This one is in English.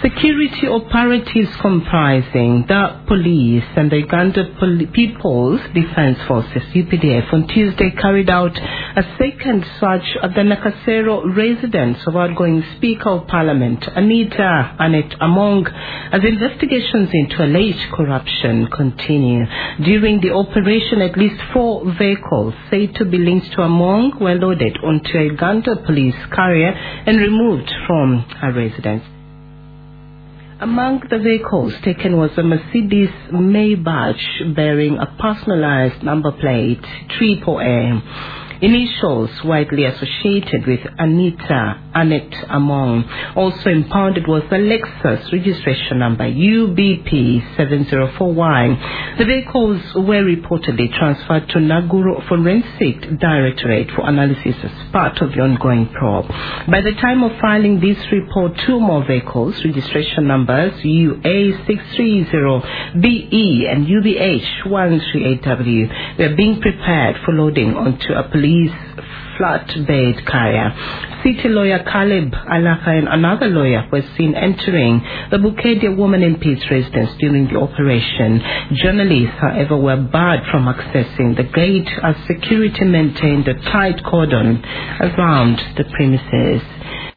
Security operatives comprising the police and the Uganda People's Defense Forces (UPDF) on Tuesday carried out a second search at the Nakasero residence of outgoing Speaker of Parliament Anita Annette Among as investigations into alleged corruption continue. During the operation, at least 4 vehicles said to be linked to Among were loaded onto a Uganda police carrier and removed from her residence. Among the vehicles taken was a Mercedes Maybach bearing a personalized number plate, Triple A. Initials widely associated with Anita Annette Among. Also impounded was the Lexus registration number UBP704Y. The vehicles were reportedly transferred to Naguru Forensic Directorate for analysis as part of the ongoing probe. By the time of filing this report, 2 more vehicles, registration numbers UA630BE and UBH138W, were being prepared for loading onto a police flatbed carrier. City lawyer Caleb Alaka and another lawyer were seen entering the Bukedia Woman MP's residence during the operation. Journalists, however, were barred from accessing the gate as security maintained a tight cordon around the premises.